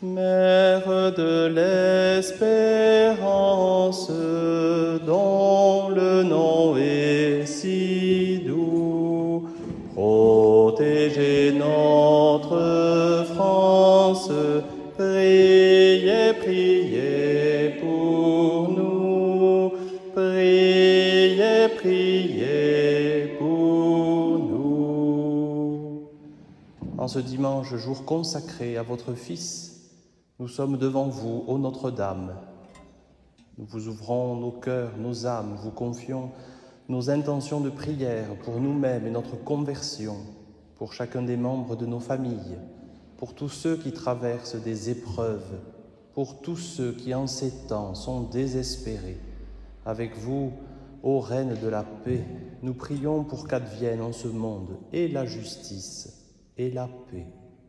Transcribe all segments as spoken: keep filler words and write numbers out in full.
Mère de l'espérance, dont le nom est si doux, protégez notre France, priez, priez pour nous, priez, priez pour nous. En ce dimanche, jour consacré à votre Fils, nous sommes devant vous, ô Notre-Dame. Nous vous ouvrons nos cœurs, nos âmes, vous confions nos intentions de prière pour nous-mêmes et notre conversion, pour chacun des membres de nos familles, pour tous ceux qui traversent des épreuves, pour tous ceux qui en ces temps sont désespérés. Avec vous, ô Reine de la paix, nous prions pour qu'advienne en ce monde et la justice et la paix.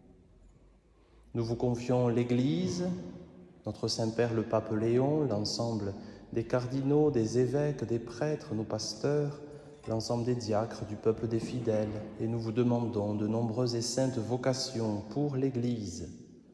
Nous vous confions l'Église, notre Saint-Père le Pape Léon, l'ensemble des cardinaux, des évêques, des prêtres, nos pasteurs, l'ensemble des diacres, du peuple des fidèles, et nous vous demandons de nombreuses et saintes vocations pour l'Église.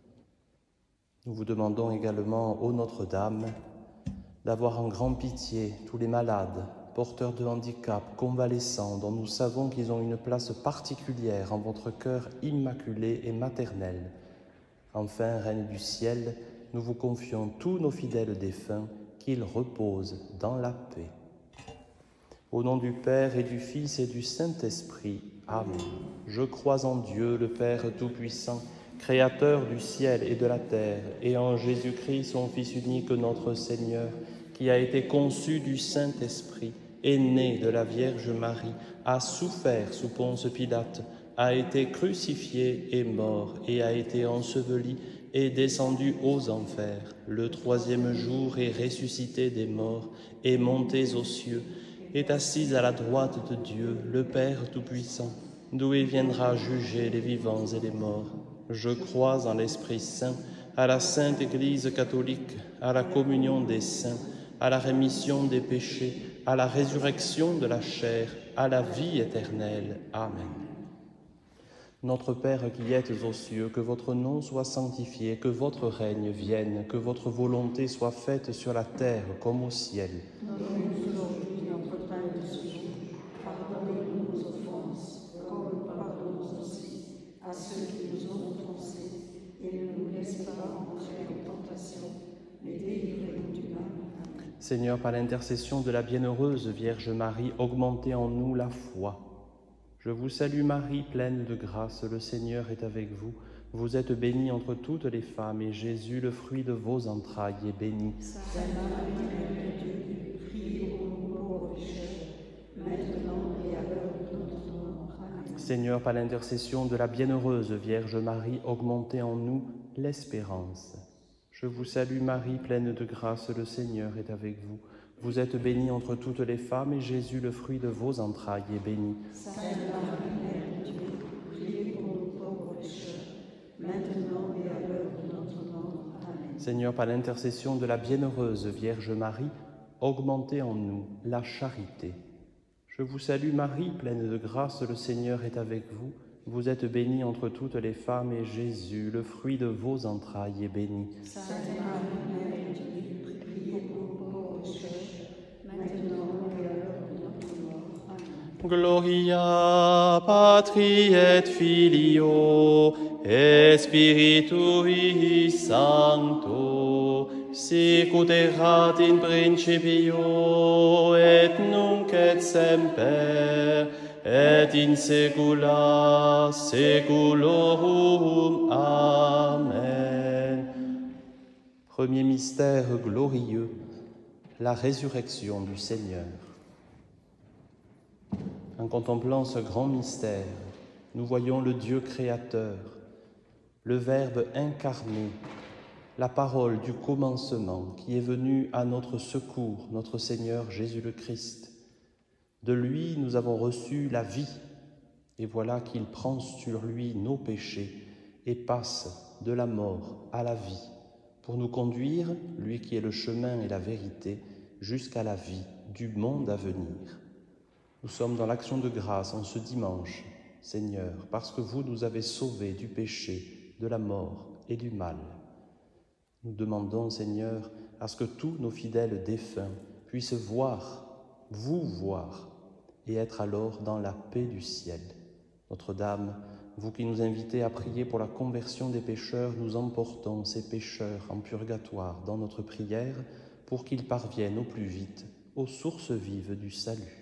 Nous vous demandons également, ô Notre-Dame, d'avoir en grand pitié tous les malades, porteurs de handicap, convalescents, dont nous savons qu'ils ont une place particulière en votre cœur immaculé et maternel. Enfin, Reine du ciel, nous vous confions tous nos fidèles défunts, qu'ils reposent dans la paix. Au nom du Père et du Fils et du Saint-Esprit, Amen. Je crois en Dieu, le Père Tout-Puissant, Créateur du ciel et de la terre, et en Jésus-Christ, son Fils unique, notre Seigneur, qui a été conçu du Saint-Esprit, est né de la Vierge Marie, a souffert sous Ponce Pilate, a été crucifié et mort, et a été enseveli, est descendu aux enfers. Le troisième jour est ressuscité des morts, est monté aux cieux, est assis à la droite de Dieu, le Père Tout-Puissant, d'où il viendra juger les vivants et les morts. Je crois en l'Esprit Saint, à la Sainte Église catholique, à la communion des saints, à la rémission des péchés, à la résurrection de la chair, à la vie éternelle. Amen. Notre Père qui êtes aux cieux, que votre nom soit sanctifié, que votre règne vienne, que votre volonté soit faite sur la terre comme au ciel. Donne-nous aujourd'hui notre pain de ce jour. Pardonnez-nous nos offenses, comme nous pardonnons aussi à ceux qui nous ont offensés. Et ne nous laisse pas entrer en tentation, mais délivrez-nous du mal. Seigneur, par l'intercession de la bienheureuse Vierge Marie, augmentez en nous la foi. Je vous salue Marie, pleine de grâce, le Seigneur est avec vous. Vous êtes bénie entre toutes les femmes, et Jésus, le fruit de vos entrailles, est béni. Sainte Marie, Mère de Dieu, priez pour nous pauvres pécheurs, maintenant et à l'heure de notre mort. Amen. Seigneur, par l'intercession de la bienheureuse Vierge Marie, augmentez en nous l'espérance. Je vous salue Marie, pleine de grâce, le Seigneur est avec vous. Vous êtes bénie entre toutes les femmes, et Jésus, le fruit de vos entrailles, est béni. Sainte Marie, Mère de Dieu, priez pour nous pauvres pécheurs, maintenant et à l'heure de notre mort. Amen. Seigneur, par l'intercession de la bienheureuse Vierge Marie, augmentez en nous la charité. Je vous salue Marie, pleine de grâce, le Seigneur est avec vous. Vous êtes bénie entre toutes les femmes, et Jésus, le fruit de vos entrailles, est béni. Sainte Marie, Mère de Dieu, priez pour nous pauvres pécheurs, maintenant et à l'heure de notre mort. Amen. Gloria Patri et Filio et Spiritui Sancto, sic ut erat in principio et nunc et semper et in saecula saeculorum. Amen. Premier mystère glorieux, la résurrection du Seigneur. En contemplant ce grand mystère, nous voyons le Dieu créateur, le Verbe incarné, la parole du commencement qui est venue à notre secours, notre Seigneur Jésus le Christ. De lui, nous avons reçu la vie, et voilà qu'il prend sur lui nos péchés et passe de la mort à la vie, pour nous conduire, lui qui est le chemin et la vérité, jusqu'à la vie du monde à venir. Nous sommes dans l'action de grâce en ce dimanche, Seigneur, parce que vous nous avez sauvés du péché, de la mort et du mal. Nous demandons, Seigneur, à ce que tous nos fidèles défunts puissent voir, vous voir, et être alors dans la paix du ciel. Notre-Dame, vous qui nous invitez à prier pour la conversion des pécheurs, nous emportons ces pécheurs en purgatoire dans notre prière pour qu'ils parviennent au plus vite aux sources vives du salut.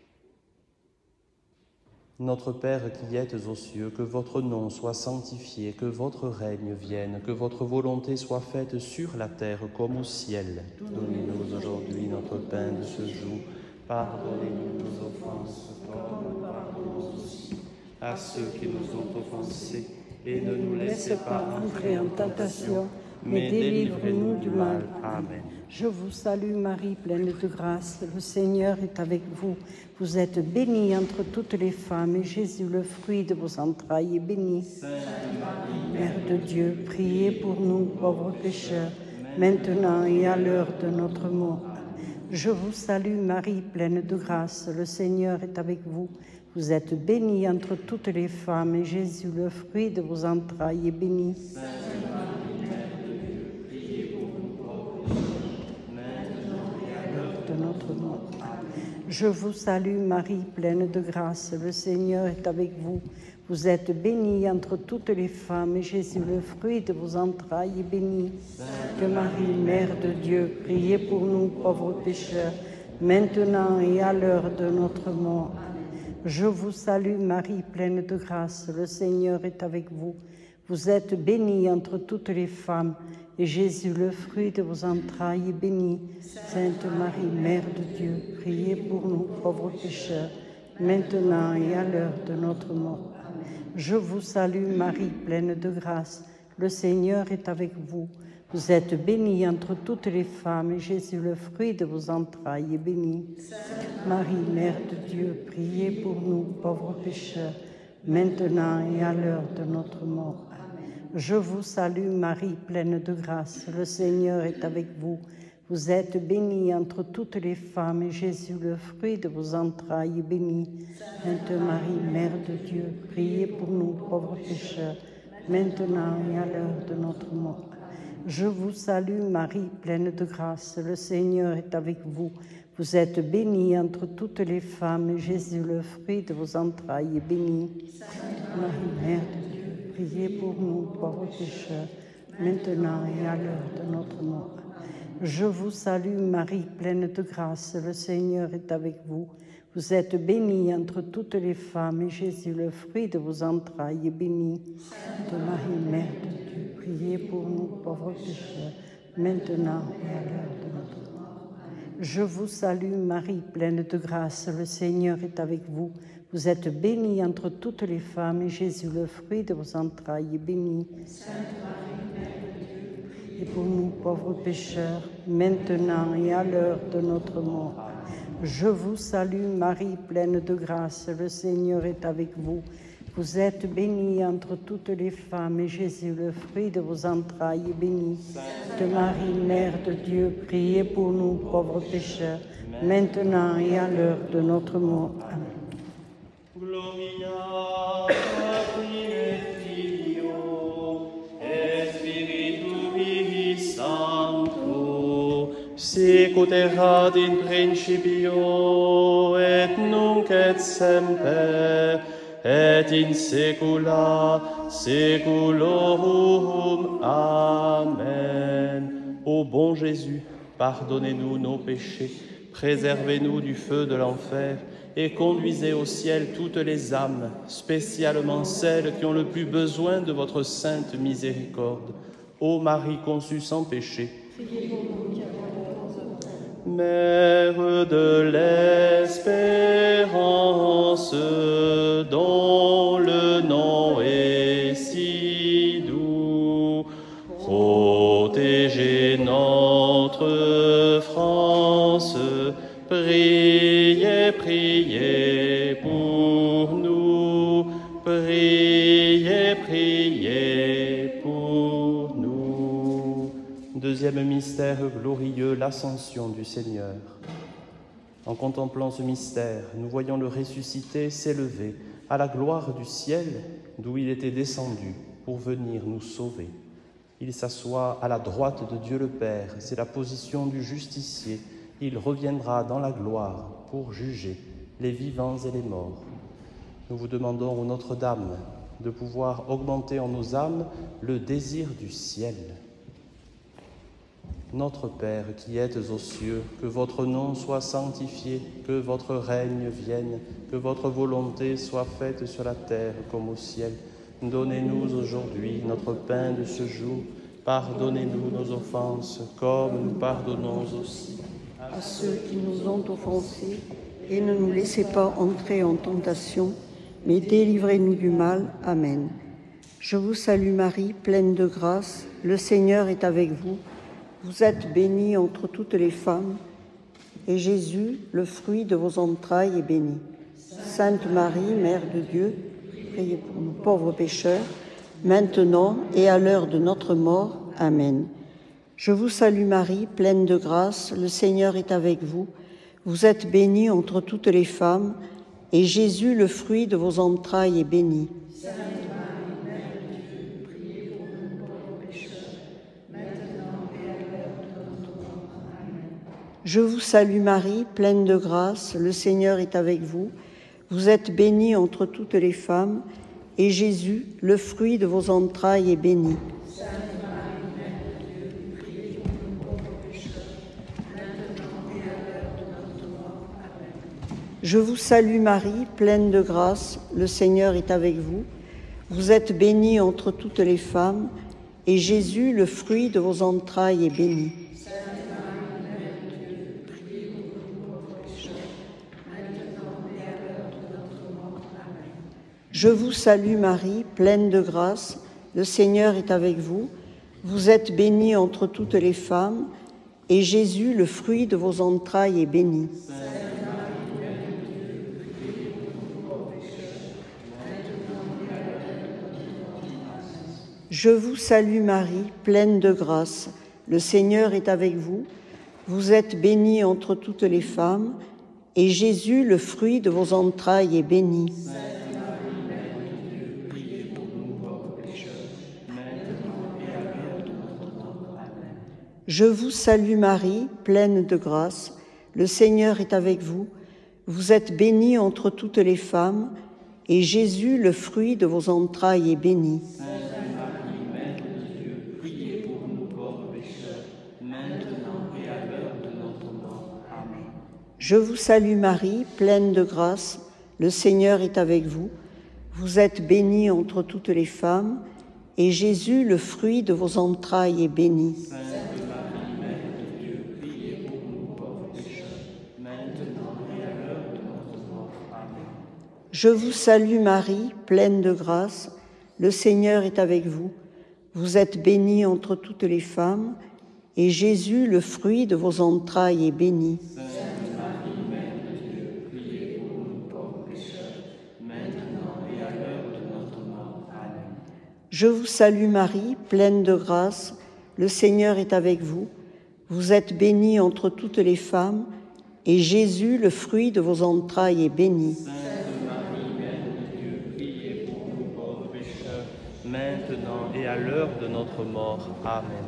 Notre Père qui êtes aux cieux, que votre nom soit sanctifié, que votre règne vienne, que votre volonté soit faite sur la terre comme au ciel. Donnez-nous aujourd'hui notre pain de ce jour. Pardonnez-nous nos offenses, comme nous pardonnons aussi à ceux qui nous ont offensés. Et ne nous laissez pas entrer en tentation, mais délivrez-nous du mal. Amen. Je vous salue Marie, pleine de grâce, le Seigneur est avec vous. Vous êtes bénie entre toutes les femmes, et Jésus, le fruit de vos entrailles, est béni. Sainte Marie, Mère de Dieu, priez pour nous, pauvres pécheurs, maintenant et à l'heure de notre mort. Je vous salue Marie, pleine de grâce, le Seigneur est avec vous. Vous êtes bénie entre toutes les femmes, et Jésus, le fruit de vos entrailles, est béni. Sainte Marie, Mère de Dieu, priez pour nous pauvres pécheurs, maintenant et à l'heure de notre mort. Je vous salue Marie, pleine de grâce, le Seigneur est avec vous. Vous êtes bénie entre toutes les femmes, et Jésus, le fruit de vos entrailles, est béni. Sainte Marie, Mère de Dieu, priez pour nous pauvres pécheurs, maintenant et à l'heure de notre mort. Je vous salue Marie, pleine de grâce, le Seigneur est avec vous. Vous êtes bénie entre toutes les femmes, et Jésus, le fruit de vos entrailles, est béni. Sainte Marie, Mère de Dieu, priez pour nous pauvres pécheurs, maintenant et à l'heure de notre mort. Je vous salue Marie, pleine de grâce, le Seigneur est avec vous. Vous êtes bénie entre toutes les femmes, et Jésus, le fruit de vos entrailles, est béni. Marie, Mère de Dieu, priez pour nous pauvres pécheurs, maintenant et à l'heure de notre mort. Je vous salue Marie, pleine de grâce, le Seigneur est avec vous. Vous êtes bénie entre toutes les femmes, et Jésus, le fruit de vos entrailles, est béni. Sainte Marie, Mère de Dieu, priez pour nous pauvres pécheurs, maintenant et à l'heure de notre mort. Je vous salue Marie, pleine de grâce, le Seigneur est avec vous. Vous êtes bénie entre toutes les femmes, et Jésus, le fruit de vos entrailles, est béni. Sainte Marie, Mère de Dieu, priez pour nous pauvres pécheurs, maintenant et à l'heure de notre mort. Je vous salue Marie, pleine de grâce, le Seigneur est avec vous. Vous êtes bénie entre toutes les femmes, et Jésus, le fruit de vos entrailles, est béni. Sainte Marie, Mère de Dieu, priez pour nous pauvres pécheurs, maintenant et à l'heure de notre mort. Je vous salue Marie, pleine de grâce, le Seigneur est avec vous. Vous êtes bénie entre toutes les femmes, et Jésus, le fruit de vos entrailles, est béni. Sainte Marie, Mère de Dieu, priez pour nous pauvres pécheurs, maintenant et à l'heure de notre mort. Je vous salue Marie, pleine de grâce, le Seigneur est avec vous. Vous êtes bénie entre toutes les femmes, et Jésus, le fruit de vos entrailles, est béni. Sainte Marie, Mère de Dieu, priez pour nous pauvres pécheurs, maintenant et à l'heure de notre mort. Amen. Gloria Patri et Filio et Spiritui Sancto, sicut erat in principio et nunc et semper et in saecula saeculorum. Amen. Ô bon Jésus, pardonnez-nous nos péchés, préservez-nous du feu de l'enfer et conduisez au ciel toutes les âmes, spécialement celles qui ont le plus besoin de votre sainte miséricorde. Ô Marie conçue sans péché, Mère de l'espérance, dont le nom est si doux, protégez notre France, priez, priez pour nous, priez, priez pour nous. Deuxième mystère glorieux, l'ascension du Seigneur. En contemplant ce mystère, nous voyons le ressuscité s'élever à la gloire du ciel, d'où il était descendu pour venir nous sauver. Il s'assoit à la droite de Dieu le Père, c'est la position du justicier. Il reviendra dans la gloire pour juger les vivants et les morts. Nous vous demandons, ô Notre-Dame, de pouvoir augmenter en nos âmes le désir du ciel. Notre Père qui êtes aux cieux, que votre nom soit sanctifié, que votre règne vienne, que votre volonté soit faite sur la terre comme au ciel. Donnez-nous aujourd'hui notre pain de ce jour. Pardonnez-nous nos offenses, comme nous pardonnons aussi à ceux qui nous ont offensés, et ne nous laissez pas entrer en tentation, mais délivrez-nous du mal. Amen. Je vous salue Marie, pleine de grâce, le Seigneur est avec vous. Vous êtes bénie entre toutes les femmes, et Jésus, le fruit de vos entrailles, est béni. Sainte Marie, Mère de Dieu, priez pour nous pauvres pécheurs, maintenant et à l'heure de notre mort. Amen. Je vous salue Marie, pleine de grâce, le Seigneur est avec vous. Vous êtes bénie entre toutes les femmes, et Jésus, le fruit de vos entrailles, est béni. Sainte Marie, Mère de Dieu, priez pour nous pauvres pécheurs, maintenant et à l'heure de notre mort. Amen. Je vous salue Marie, pleine de grâce, le Seigneur est avec vous. Vous êtes bénie entre toutes les femmes, et Jésus, le fruit de vos entrailles, est béni. Sainte Marie, Mère de Dieu, priez pour nous pauvres pécheurs, maintenant et à l'heure de notre mort. Amen. Je vous salue Marie, pleine de grâce, le Seigneur est avec vous. Vous êtes bénie entre toutes les femmes, et Jésus, le fruit de vos entrailles, est béni. Sainte Marie, Mère de Dieu, priez pour nous pauvres pécheurs, maintenant et à l'heure de notre mort. Amen. Je vous salue Marie, pleine de grâce, le Seigneur est avec vous. Vous êtes bénie entre toutes les femmes, et Jésus, le fruit de vos entrailles, est béni. Sainte Marie, Mère de Dieu, priez pour nous pauvres pécheurs, maintenant et à l'heure de notre mort. Amen. Je vous salue Marie, pleine de grâce, le Seigneur est avec vous. Vous êtes bénie entre toutes les femmes, et Jésus, le fruit de vos entrailles, est béni. Sainte Marie, Mère de Dieu, priez pour nous pauvres pécheurs, maintenant et à l'heure de notre mort. Amen. Je vous salue Marie, pleine de grâce, le Seigneur est avec vous. Vous êtes bénie entre toutes les femmes, et Jésus, le fruit de vos entrailles, est béni. Sainte Marie, Mère de Dieu, priez pour nous pauvres pécheurs, maintenant et à l'heure de notre mort. Amen. Je vous salue Marie, pleine de grâce, le Seigneur est avec vous. Vous êtes bénie entre toutes les femmes, et Jésus, le fruit de vos entrailles, est béni. Sainte Marie, Mère de Dieu, priez pour nous pauvres pécheurs, maintenant et à l'heure de notre mort. Amen. Je vous salue Marie, pleine de grâce, le Seigneur est avec vous. Vous êtes bénie entre toutes les femmes, et Jésus, le fruit de vos entrailles, est béni. Sainte Marie, Mère de Dieu, priez pour nous pauvres pécheurs, maintenant et à l'heure de notre mort. Amen. Je vous salue Marie, pleine de grâce, le Seigneur est avec vous. Vous êtes bénie entre toutes les femmes, et Jésus, le fruit de vos entrailles, est béni. Sainte Marie, Mère de Dieu, priez pour nous pauvres pécheurs, maintenant et à l'heure de notre mort. Amen.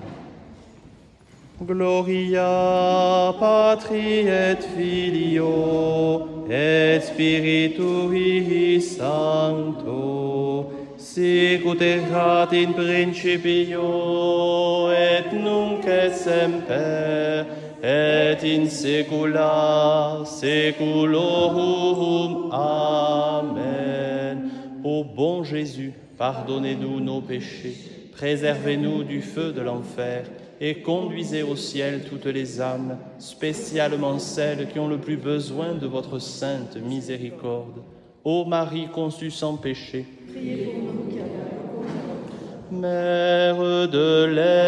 Gloria Patri et Filio et Spiritui Sancto, sicut erat in principio et nunc et semper et in saecula saeculorum. Amen. Ô bon Jésus, pardonnez-nous nos péchés, préservez-nous du feu de l'enfer et conduisez au ciel toutes les âmes, spécialement celles qui ont le plus besoin de votre sainte miséricorde. Ô Marie conçue sans péché, priez pour nous qui avons la Mère de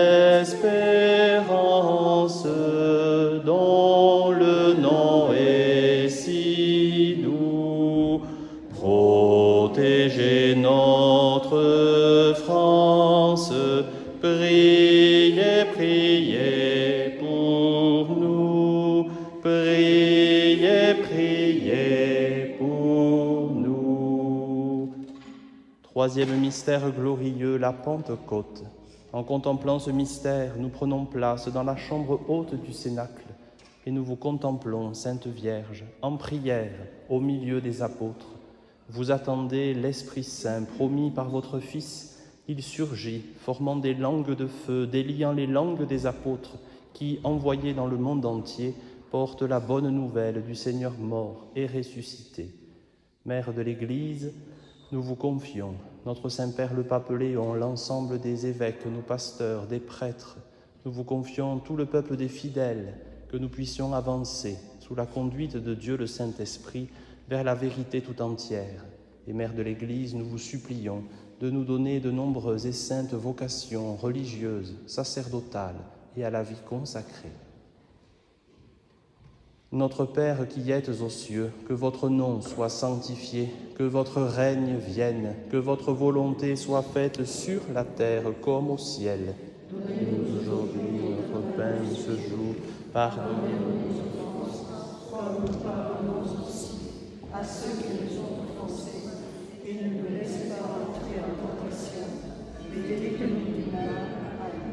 l'espérance, dont le nom est si doux, protégez notre France, priez, priez pour nous, priez, priez pour nous. Troisième mystère glorieux, la Pentecôte. En contemplant ce mystère, nous prenons place dans la chambre haute du Cénacle et nous vous contemplons, Sainte Vierge, en prière au milieu des apôtres. Vous attendez l'Esprit Saint promis par votre Fils. Il surgit, formant des langues de feu, déliant les langues des apôtres qui, envoyés dans le monde entier, portent la bonne nouvelle du Seigneur mort et ressuscité. Mère de l'Église, nous vous confions notre Saint-Père le Pape Léon, l'ensemble des évêques, nos pasteurs, des prêtres. Nous vous confions tout le peuple des fidèles, que nous puissions avancer sous la conduite de Dieu le Saint-Esprit vers la vérité tout entière. Et Mère de l'Église, nous vous supplions de nous donner de nombreuses et saintes vocations religieuses, sacerdotales et à la vie consacrée. Notre Père qui êtes aux cieux, que votre nom soit sanctifié, que votre règne vienne, que votre volonté soit faite sur la terre comme au ciel. Donnez-nous aujourd'hui notre pain de ce jour. Pardonnez-nous nos offenses, comme nous pardonnons aussi à ceux qui nous ont offensés, et ne nous laissez pas entrer en tentation, mais délivre-nous du mal. Amen.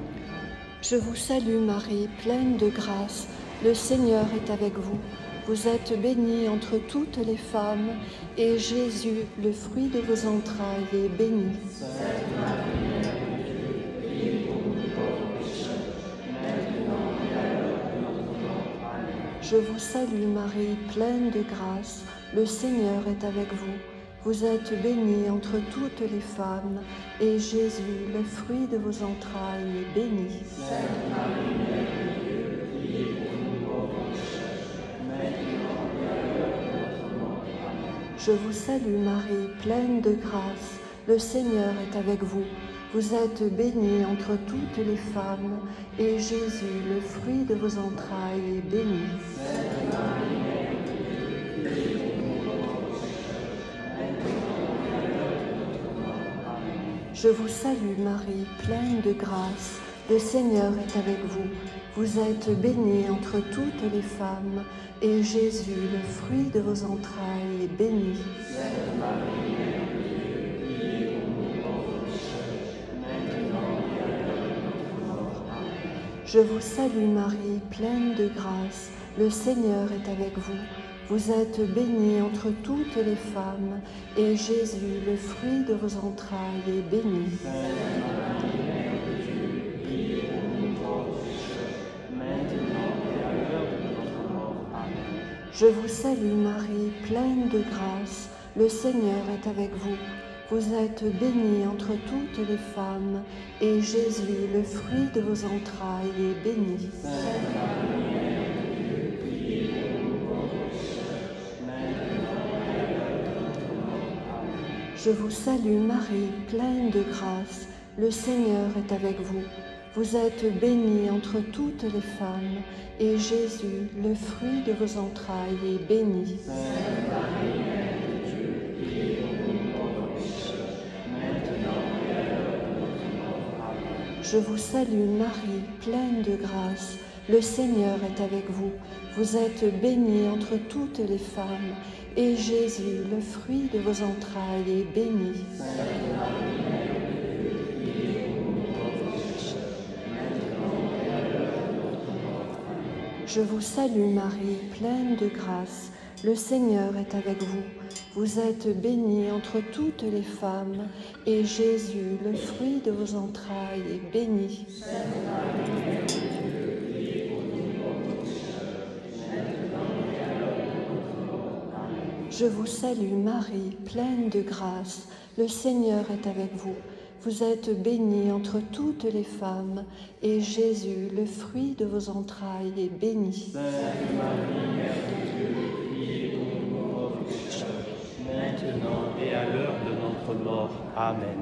Je vous salue Marie, pleine de grâce. Le Seigneur est avec vous. Vous êtes bénie entre toutes les femmes, et Jésus, le fruit de vos entrailles, est béni. Sainte Marie, Mère de Dieu, priez pour nous pauvres pécheurs, maintenant et à l'heure de notre mort. Amen. Je vous salue Marie, pleine de grâce. Le Seigneur est avec vous. Vous êtes bénie entre toutes les femmes, et Jésus, le fruit de vos entrailles, est béni. Sainte Marie, Mère de Dieu, priez pour nous pauvres pécheurs, maintenant et à l'heure de notre mort. Amen. Je vous salue Marie, pleine de grâce. Le Seigneur est avec vous. Vous êtes bénie entre toutes les femmes, et Jésus, le fruit de vos entrailles, est béni. Sainte Marie, Mère de Dieu, priez pour nous pauvres pécheurs, maintenant et à l'heure de notre mort. Amen. Je vous salue Marie, pleine de grâce. Le Seigneur est avec vous. Vous êtes bénie entre toutes les femmes, et Jésus, le fruit de vos entrailles, est béni. Sainte Marie, Mère de Dieu, priez pour nous pauvres pécheurs, maintenant et à l'heure de notre mort. Amen. Je vous salue Marie, pleine de grâce. Le Seigneur est avec vous. Vous êtes bénie entre toutes les femmes, et Jésus, le fruit de vos entrailles, est béni. Sainte Marie, Mère de Dieu, priez pour nous pauvres pécheurs, maintenant et à l'heure de notre mort. Amen. Je vous salue Marie, pleine de grâce. Le Seigneur est avec vous. Vous êtes bénie entre toutes les femmes, et Jésus, le fruit de vos entrailles, est béni. Sainte Marie, Mère de Dieu, priez pour nous pauvres pécheurs, maintenant et à l'heure de notre mort. Amen. Je vous salue Marie, pleine de grâce. Le Seigneur est avec vous. Vous êtes bénie entre toutes les femmes, et Jésus, le fruit de vos entrailles, est béni. Sainte Marie, Mère de Dieu, priez pour nous pauvres pécheurs, maintenant et à l'heure de notre mort. Amen. Je vous salue Marie, pleine de grâce. Le Seigneur est avec vous. Vous êtes bénie entre toutes les femmes, et Jésus, le fruit de vos entrailles, est béni. Sainte Marie, Mère de Dieu, priez pour nous pauvres pécheurs, maintenant et à l'heure de notre mort. Amen. Je vous salue Marie, pleine de grâce. Le Seigneur est avec vous. Vous êtes bénie entre toutes les femmes, et Jésus, le fruit de vos entrailles, est béni. Sainte Marie, Mère de Dieu, priez pour nous pauvres pécheurs, maintenant et à l'heure de notre mort. Amen. Je vous salue Marie, pleine de grâce. Le Seigneur est avec vous. Vous êtes bénie entre toutes les femmes, et Jésus, le fruit de vos entrailles, est béni. Sainte Marie, Mère de Dieu, priez pour nous pauvres pécheurs, maintenant et à l'heure de notre mort. Amen.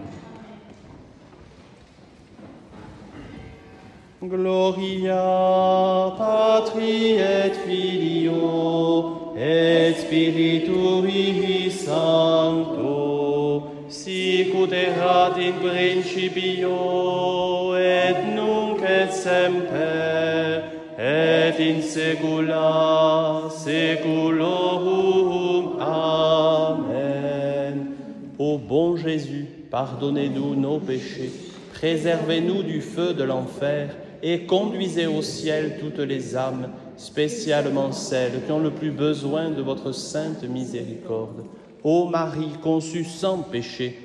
Gloria Patri et Filio et Spiritui Sancto, sic ut erat in principio et nunc et semper et in saecula saeculorum. Amen. Ô bon Jésus, pardonnez-nous nos péchés, préservez-nous du feu de l'enfer et conduisez au ciel toutes les âmes, spécialement celles qui ont le plus besoin de votre sainte miséricorde. Ô Marie conçue sans péché,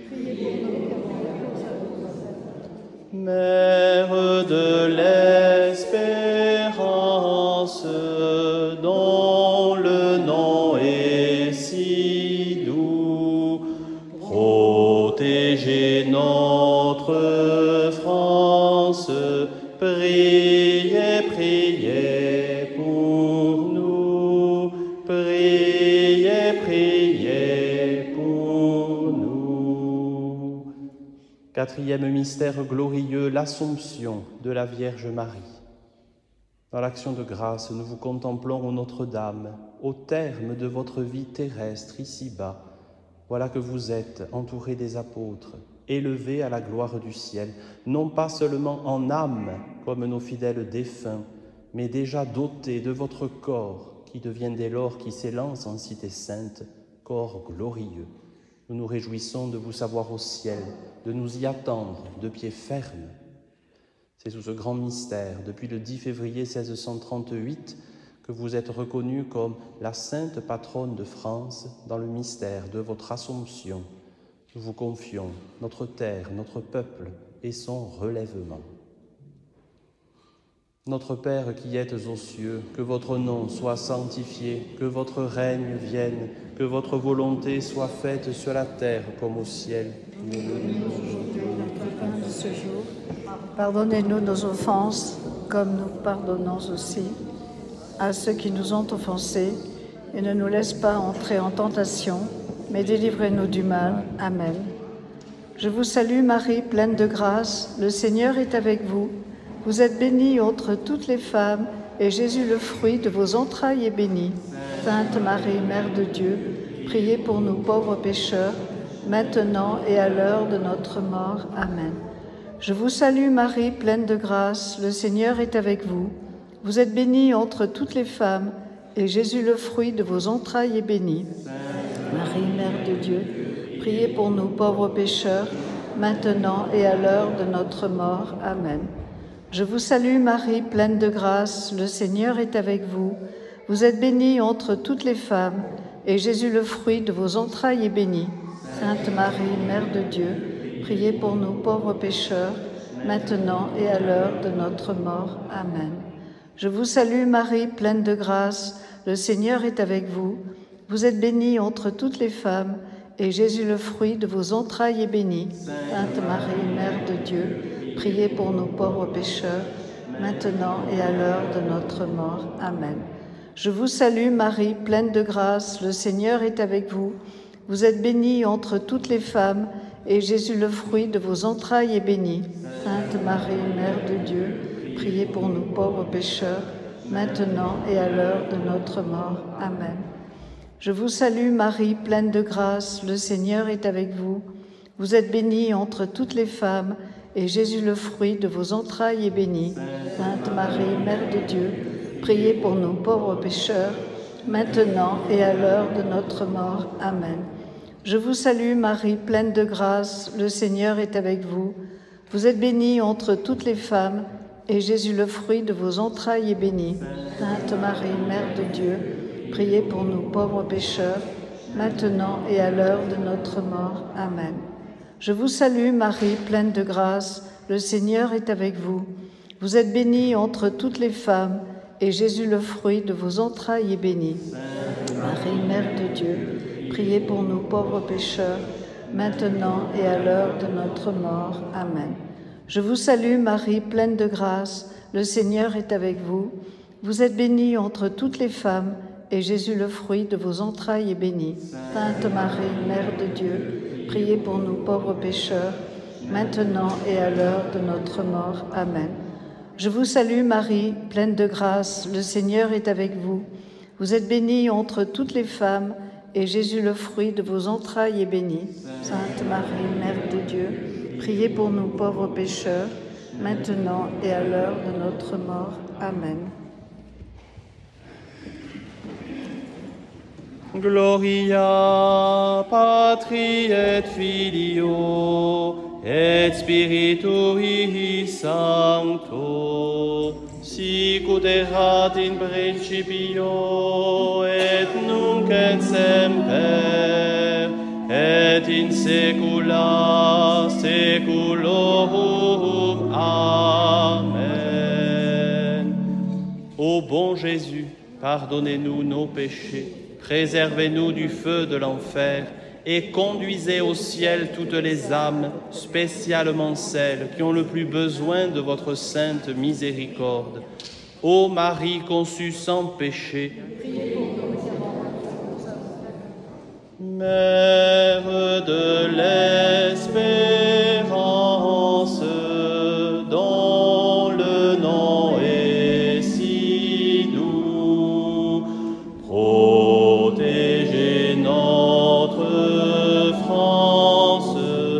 Mère de l'espérance, dont le nom est si doux, protégez notre France, priez, priez pour nous, priez, priez pour nous. Quatrième mystère glorieux, l'Assomption de la Vierge Marie. Dans l'action de grâce, nous vous contemplons, ô Notre-Dame, au terme de votre vie terrestre ici-bas. Voilà que vous êtes entourés des apôtres, élevés à la gloire du ciel, non pas seulement en âme, comme nos fidèles défunts, mais déjà dotés de votre corps, qui devient dès lors qui s'élance en cité sainte, corps glorieux. Nous nous réjouissons de vous savoir au ciel, de nous y attendre de pied ferme. C'est sous ce grand mystère, depuis le dix février mille six cent trente-huit, que vous êtes reconnue comme la sainte patronne de France dans le mystère de votre Assomption. Nous vous confions notre terre, notre peuple et son relèvement. Notre Père qui êtes aux cieux, que votre nom soit sanctifié, que votre règne vienne, que votre volonté soit faite sur la terre comme au ciel. Donne-nous aujourd'hui notre pain de ce jour. Pardonnez-nous nos offenses, comme nous pardonnons aussi à ceux qui nous ont offensés, et ne nous laisse pas entrer en tentation, mais délivrez-nous du mal. Amen. Je vous salue Marie, pleine de grâce, le Seigneur est avec vous. Vous êtes bénie entre toutes les femmes, et Jésus, le fruit de vos entrailles, est béni. Sainte Marie, Mère de Dieu, priez pour nous pauvres pécheurs, maintenant et à l'heure de notre mort. Amen. Je vous salue Marie, pleine de grâce, le Seigneur est avec vous. Vous êtes bénie entre toutes les femmes, et Jésus, le fruit de vos entrailles, est béni. Marie, Mère de Dieu, priez pour nous pauvres pécheurs, maintenant et à l'heure de notre mort. Amen. Je vous salue Marie, pleine de grâce, le Seigneur est avec vous. Vous êtes bénie entre toutes les femmes, et Jésus, le fruit de vos entrailles, est béni. Sainte Marie, Mère de Dieu, priez pour nous pauvres pécheurs, maintenant et à l'heure de notre mort. Amen. Je vous salue Marie, pleine de grâce, le Seigneur est avec vous. Vous êtes bénie entre toutes les femmes, et Jésus, le fruit de vos entrailles, est béni. Sainte Marie, Mère de Dieu, priez pour nous pauvres pécheurs, maintenant et à l'heure de notre mort. Amen. Je vous salue Marie, pleine de grâce, le Seigneur est avec vous. Vous êtes bénie entre toutes les femmes, et Jésus, le fruit de vos entrailles, est béni. Sainte Marie, Mère de Dieu, priez pour nous pauvres pécheurs, maintenant et à l'heure de notre mort. Amen. Je vous salue Marie, pleine de grâce, le Seigneur est avec vous. Vous êtes bénie entre toutes les femmes, et Jésus, le fruit de vos entrailles, est béni. Sainte Marie, Mère de Dieu, priez pour nous pauvres pécheurs, maintenant et à l'heure de notre mort. Amen. Je vous salue Marie, pleine de grâce, le Seigneur est avec vous. Vous êtes bénie entre toutes les femmes, et Jésus, le fruit de vos entrailles, est béni. Sainte Marie, Mère de Dieu, priez pour nous pauvres pécheurs, maintenant et à l'heure de notre mort. Amen. Je vous salue Marie, pleine de grâce, le Seigneur est avec vous. Vous êtes bénie entre toutes les femmes, et Jésus, le fruit de vos entrailles, est béni. Marie, Mère de Dieu, priez pour nous pauvres pécheurs, maintenant et à l'heure de notre mort. Amen. Je vous salue Marie, pleine de grâce, le Seigneur est avec vous. Vous êtes bénie entre toutes les femmes, et Jésus, le fruit de vos entrailles, est béni. Sainte Marie, Mère de Dieu, priez pour nous pauvres pécheurs, maintenant et à l'heure de notre mort. Amen. Je vous salue Marie, pleine de grâce, le Seigneur est avec vous. Vous êtes bénie entre toutes les femmes, et Jésus, le fruit de vos entrailles, est béni. Sainte Marie, Mère de Dieu, priez pour nous pauvres pécheurs, maintenant et à l'heure de notre mort. Amen. Gloria Patri et Filio et Spiritui Sancto, sicut erat in principio, et nunc et semper, et in saecula saeculorum. Amen. Ô bon Jésus, pardonnez-nous nos péchés, préservez-nous du feu de l'enfer, et conduisez au ciel toutes les âmes, spécialement celles qui ont le plus besoin de votre sainte miséricorde. Ô Marie conçue sans péché, Mère de l'espérance, dont le nom est si doux, protégez notre France,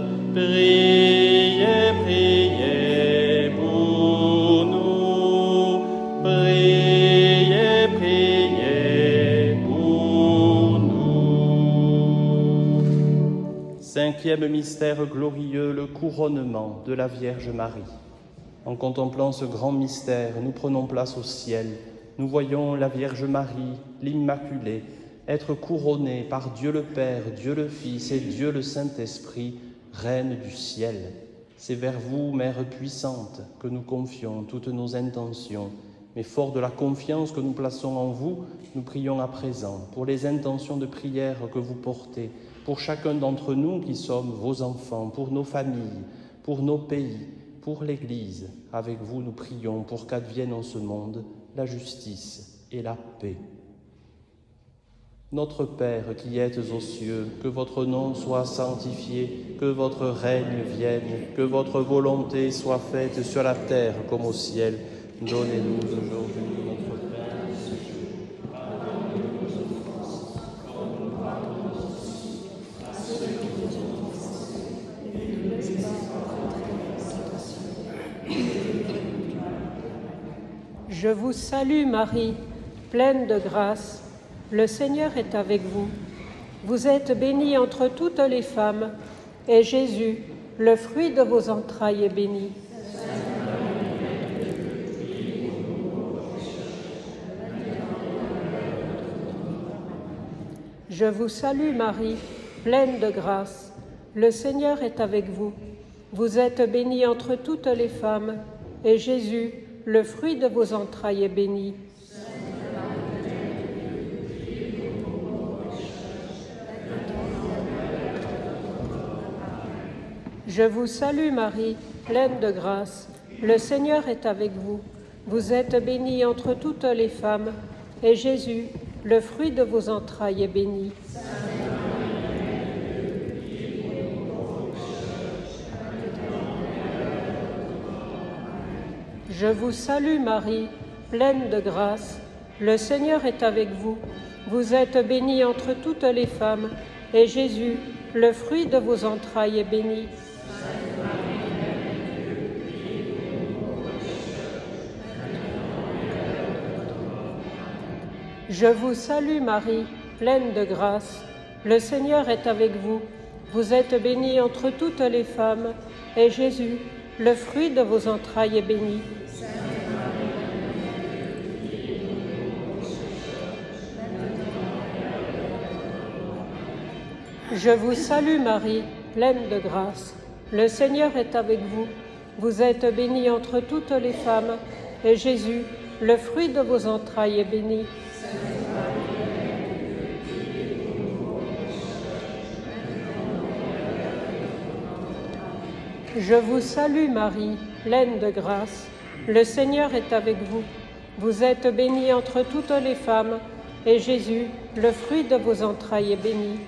priez, priez pour nous, priez, priez pour nous. Cinquième mystère glorieux, le couronnement de la Vierge Marie. En contemplant ce grand mystère, nous prenons place au ciel. Nous voyons la Vierge Marie, l'Immaculée, être couronnée par Dieu le Père, Dieu le Fils et Dieu le Saint-Esprit, Reine du ciel. C'est vers vous, Mère puissante, que nous confions toutes nos intentions. Mais fort de la confiance que nous plaçons en vous, nous prions à présent pour les intentions de prière que vous portez, pour chacun d'entre nous qui sommes vos enfants, pour nos familles, pour nos pays, pour l'Église. Avec vous, nous prions pour qu'advienne en ce monde la justice et la paix. Notre Père qui êtes aux cieux, que votre nom soit sanctifié, que votre règne vienne, que votre volonté soit faite sur la terre comme au ciel. Donnez-nous aujourd'hui notre pain de ce jour. Pardonnez-nous nos offenses, comme nous pardonnons aussi à ceux qui nous ont offensés, et ne nous laisse pas entrer dans la tentation. Je vous salue Marie, pleine de grâce. Le Seigneur est avec vous. Vous êtes bénie entre toutes les femmes, et Jésus, le fruit de vos entrailles, est béni. Je vous salue Marie, pleine de grâce. Le Seigneur est avec vous. Vous êtes bénie entre toutes les femmes, et Jésus, le fruit de vos entrailles, est béni. Je vous salue Marie, pleine de grâce. Le Seigneur est avec vous. Vous êtes bénie entre toutes les femmes, et Jésus, le fruit de vos entrailles, est béni. Je vous salue Marie, pleine de grâce. Le Seigneur est avec vous. Vous êtes bénie entre toutes les femmes, et Jésus, le fruit de vos entrailles, est béni. Je vous salue Marie, pleine de grâce. Le Seigneur est avec vous. Vous êtes bénie entre toutes les femmes, et Jésus, le fruit de vos entrailles, est béni. Je vous salue Marie, pleine de grâce. Le Seigneur est avec vous. Vous êtes bénie entre toutes les femmes, et Jésus, le fruit de vos entrailles, est béni. Je vous salue Marie, pleine de grâce. Le Seigneur est avec vous. Vous êtes bénie entre toutes les femmes, et Jésus, le fruit de vos entrailles, est béni.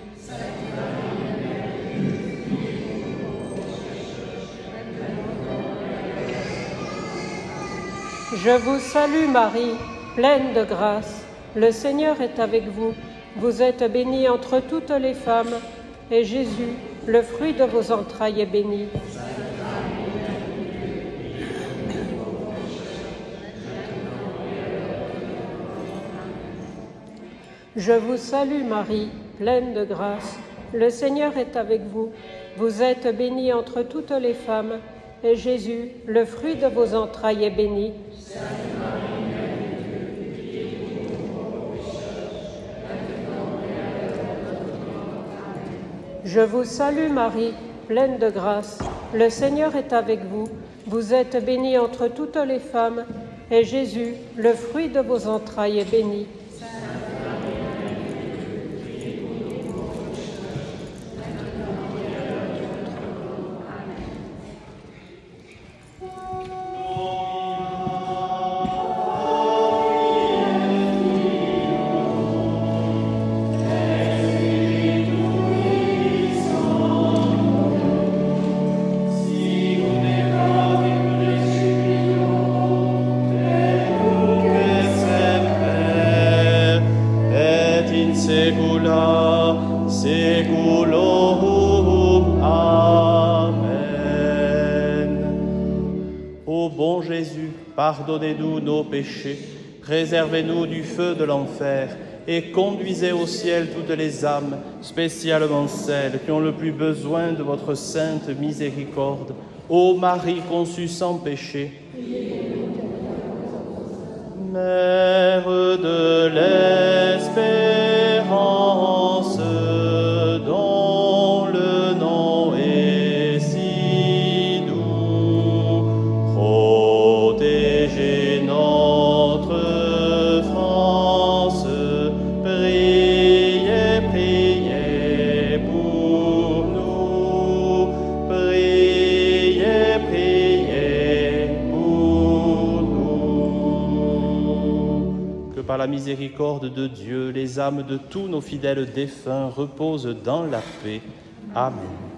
Je vous salue Marie, pleine de grâce. Le Seigneur est avec vous. Vous êtes bénie entre toutes les femmes, et Jésus, le fruit de vos entrailles, est béni. Je vous salue Marie, pleine de grâce. Le Seigneur est avec vous. Vous êtes bénie entre toutes les femmes, et Jésus, le fruit de vos entrailles, est béni. Je vous salue Marie, pleine de grâce. Le Seigneur est avec vous. Vous êtes bénie entre toutes les femmes, et Jésus, le fruit de vos entrailles, est béni. Secula seculorum. Amen. Ô bon Jésus, pardonnez-nous nos péchés, préservez-nous du feu de l'enfer et conduisez au ciel toutes les âmes, spécialement celles qui ont le plus besoin de votre sainte miséricorde. Ô Marie conçue sans péché, Mère de l'espérance, dont le nom est si doux, protégez notre France, priez, priez pour nous, priez, priez pour nous. Que par la miséricorde de Dieu, les âmes de tous nos fidèles défunts reposent dans la paix. Amen.